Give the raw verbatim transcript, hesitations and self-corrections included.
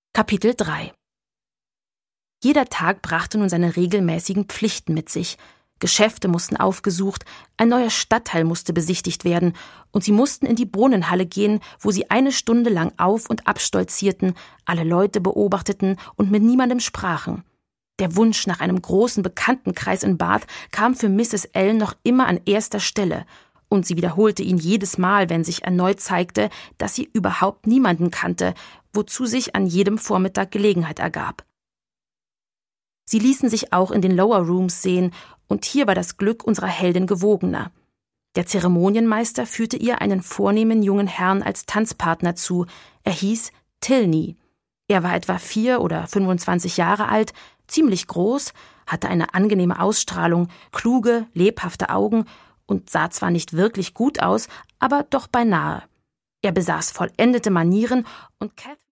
Kapitel drei. Jeder Tag brachte nun seine regelmäßigen Pflichten mit sich. Geschäfte mussten aufgesucht, ein neuer Stadtteil musste besichtigt werden, und sie mussten in die Brunnenhalle gehen, wo sie eine Stunde lang auf- und abstolzierten, alle Leute beobachteten und mit niemandem sprachen. Der Wunsch nach einem großen Bekanntenkreis in Bath kam für Misses Ellen noch immer an erster Stelle, und sie wiederholte ihn jedes Mal, wenn sich erneut zeigte, dass sie überhaupt niemanden kannte, wozu sich an jedem Vormittag Gelegenheit ergab. Sie ließen sich auch in den Lower Rooms sehen, und hier war das Glück unserer Heldin gewogener. Der Zeremonienmeister führte ihr einen vornehmen jungen Herrn als Tanzpartner zu. Er hieß Tilney. Er war etwa vier oder fünfundzwanzig Jahre alt, ziemlich groß, hatte eine angenehme Ausstrahlung, kluge, lebhafte Augen und sah zwar nicht wirklich gut aus, aber doch beinahe. Er besaß vollendete Manieren und Catherine